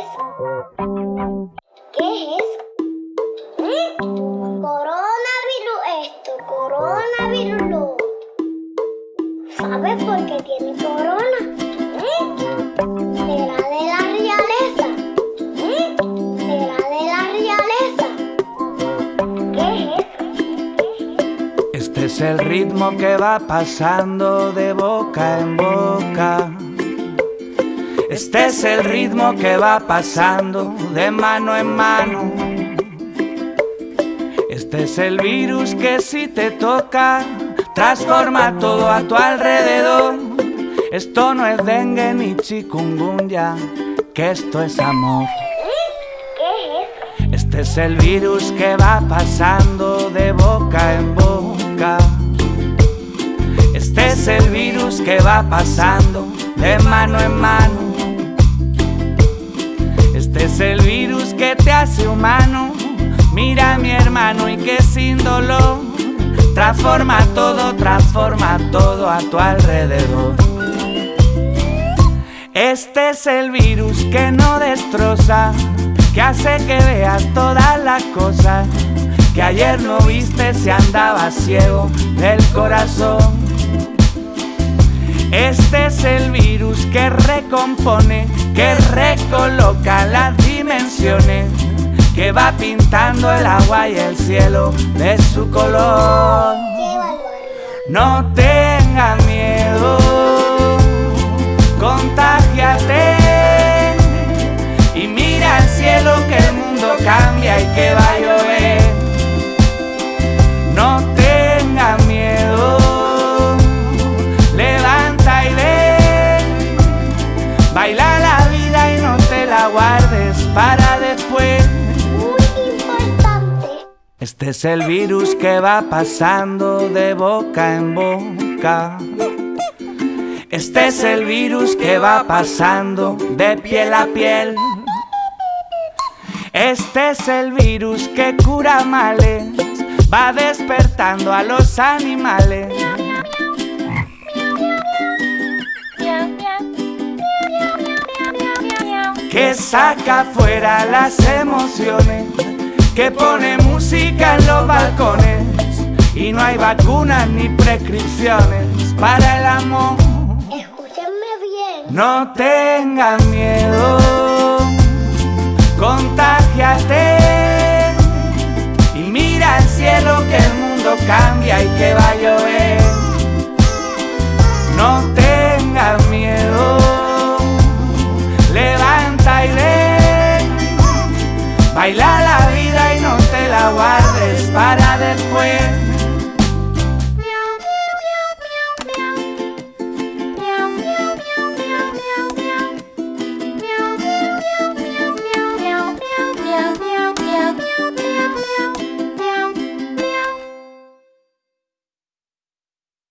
¿Qué es eso? Coronavirus esto, coronavirus lo otro. ¿Sabes por qué tiene corona? ¿Será de la realeza? ¿Será de la realeza? ¿Qué es eso? Este es el ritmo que va pasando de boca en boca. Este es el ritmo que va pasando de mano en mano. Este es el virus que si te toca transforma todo a tu alrededor. Esto no es dengue ni chikungunya, que esto es amor. ¿Qué es eso? Este es el virus que va pasando de boca en boca. Este es el virus que va pasando de mano en mano. Este es el virus que te hace humano. Mira mi hermano y que sin dolor transforma todo a tu alrededor. Este es el virus que no destroza, que hace que veas todas las cosas que ayer no viste si andabas ciego del corazón. Este es el virus que recompone, que recoloca las dimensiones, que va pintando el agua y el cielo de su color. ¡Qué barbaridad! No tengas miedo, contágiate y mira al cielo que el mundo cambia y que va a llover. No tengas miedo, levanta y ve, baila la vida y no te la guardes para después. Muy importante. Este es el virus que va pasando de boca en boca. Este es el virus que va pasando de piel a piel. Este es el virus que cura males, va despertando a los animales. Que saca fuera las emociones, que pone música en los balcones. Y no hay vacunas ni prescripciones para el amor. Escúchenme bien. No tengas miedo, contágiate y mira al cielo que el mundo cambia y que va a llover. No tengas miedo, levanta y ven, baila